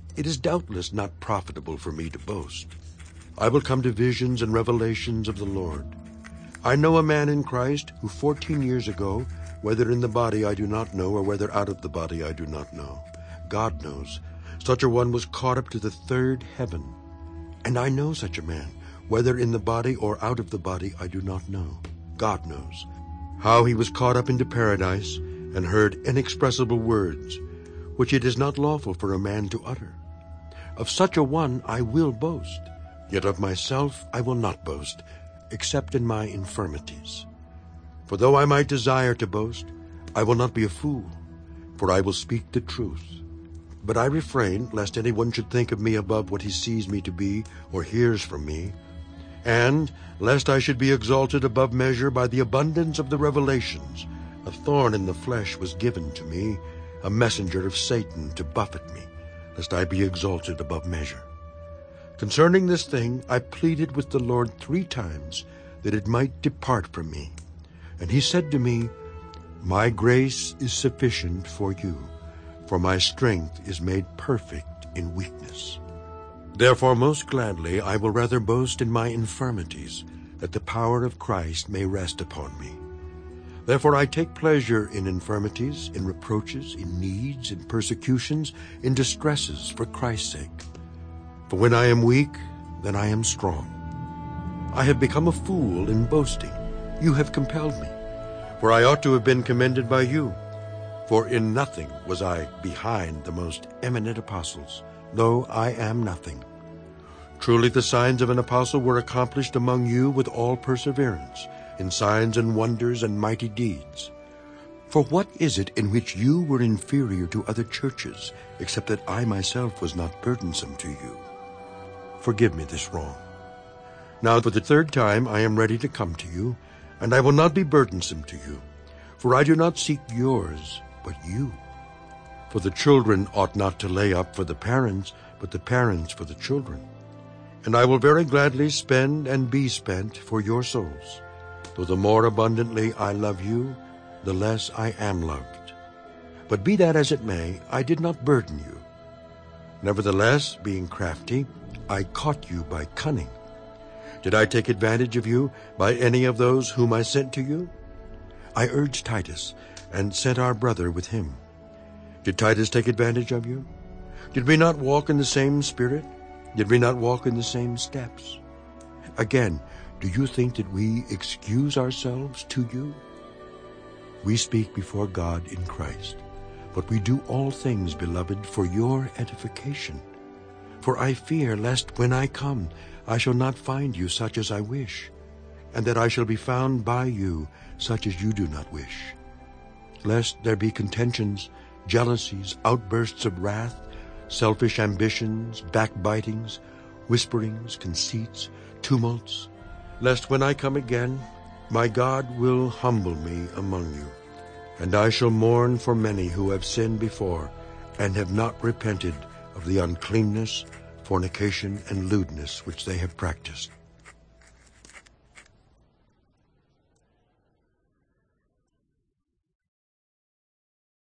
it is doubtless not profitable for me to boast. I will come to visions and revelations of the Lord. I know a man in Christ who 14 years ago, whether in the body I do not know, or whether out of the body I do not know, God knows, such a one was caught up to the third heaven. And I know such a man, whether in the body or out of the body I do not know, God knows, how he was caught up into paradise, and heard inexpressible words, which it is not lawful for a man to utter. Of such a one I will boast, yet of myself I will not boast, except in my infirmities. For though I might desire to boast, I will not be a fool, for I will speak the truth. But I refrain, lest anyone should think of me above what he sees me to be or hears from me, and lest I should be exalted above measure by the abundance of the revelations. A thorn in the flesh was given to me, a messenger of Satan to buffet me, lest I be exalted above measure. Concerning this thing I pleaded with the Lord 3 times, that it might depart from me. And he said to me, My grace is sufficient for you, for my strength is made perfect in weakness. Therefore most gladly I will rather boast in my infirmities, that the power of Christ may rest upon me. Therefore I take pleasure in infirmities, in reproaches, in needs, in persecutions, in distresses, for Christ's sake. For when I am weak, then I am strong. I have become a fool in boasting. You have compelled me. For I ought to have been commended by you. For in nothing was I behind the most eminent apostles, though I am nothing. Truly the signs of an apostle were accomplished among you with all perseverance, in signs and wonders and mighty deeds. For what is it in which you were inferior to other churches, except that I myself was not burdensome to you? Forgive me this wrong. Now for the 3rd time I am ready to come to you, and I will not be burdensome to you, for I do not seek yours, but you. For the children ought not to lay up for the parents, but the parents for the children. And I will very gladly spend and be spent for your souls. Though the more abundantly I love you, the less I am loved. But be that as it may, I did not burden you. Nevertheless, being crafty, I caught you by cunning. Did I take advantage of you by any of those whom I sent to you? I urged Titus, and sent our brother with him. Did Titus take advantage of you? Did we not walk in the same spirit? Did we not walk in the same steps? Again, do you think that we excuse ourselves to you? We speak before God in Christ, but we do all things, beloved, for your edification. For I fear lest when I come I shall not find you such as I wish, and that I shall be found by you such as you do not wish. Lest there be contentions, jealousies, outbursts of wrath, selfish ambitions, backbitings, whisperings, conceits, tumults, lest when I come again, my God will humble me among you, and I shall mourn for many who have sinned before, and have not repented of the uncleanness, fornication, and lewdness which they have practiced.